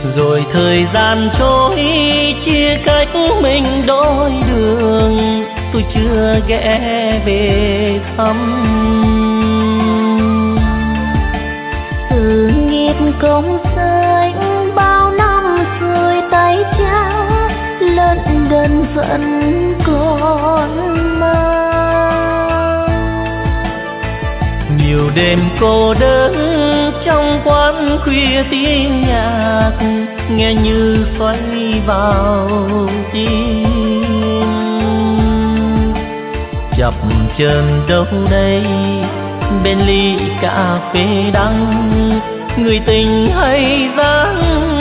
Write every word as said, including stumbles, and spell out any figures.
Rồi thời gian trôi chia cách mình đôi đường, tôi chưa ghé về thăm. Sự nghiệp công danh bao năm rơi tay trắng, lận đận vẫn còn mang. Nhiều đêm cô đơn trong quán khuya tiếng nhạc, nghe như xoay vào tim. Chập chờn đâu đây bên ly cà phê đắng, người tình hay dáng